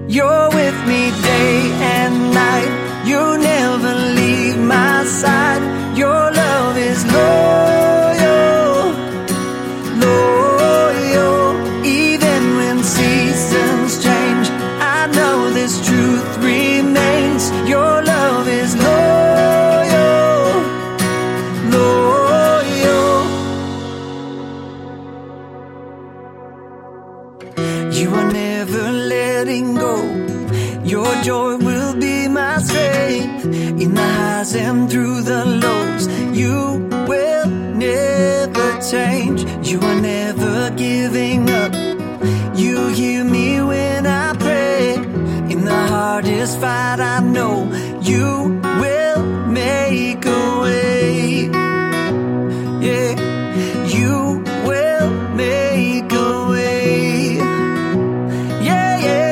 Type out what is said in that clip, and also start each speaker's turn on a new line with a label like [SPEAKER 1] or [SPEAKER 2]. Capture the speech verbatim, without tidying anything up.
[SPEAKER 1] You're with me day and night. You never leave my side. Your love is loyal, loyal. Even when seasons change, I know this truth remains. Your love is loyal, loyal. You are never letting go. Your joy will be my strength. In the highs and through the lows, you will never change. You are never giving up. You hear me when I pray. In the hardest fight I know, you